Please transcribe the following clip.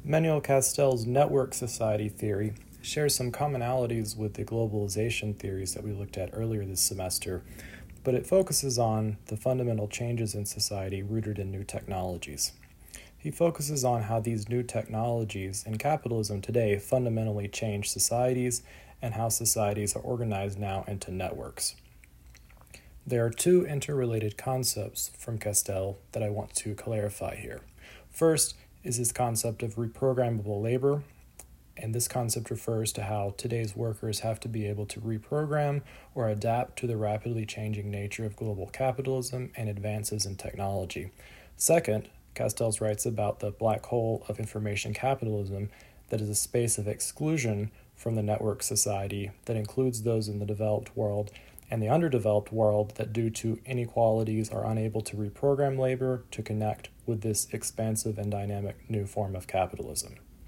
Manuel Castell's network society theory shares some commonalities with the globalization theories that we looked at earlier this semester, but it focuses on the fundamental changes in society rooted in new technologies. He focuses on how these new technologies in capitalism today fundamentally change societies and how societies are organized now into networks. There are two interrelated concepts from Castell that I want to clarify here. First is his concept of reprogrammable labor, and this concept refers to how today's workers have to be able to reprogram or adapt to the rapidly changing nature of global capitalism and advances in technology. Second, Castells writes about the black hole of information capitalism that is a space of exclusion from the network society that includes those in the developed world and the underdeveloped world that, due to inequalities, are unable to reprogram labor to connect with this expansive and dynamic new form of capitalism.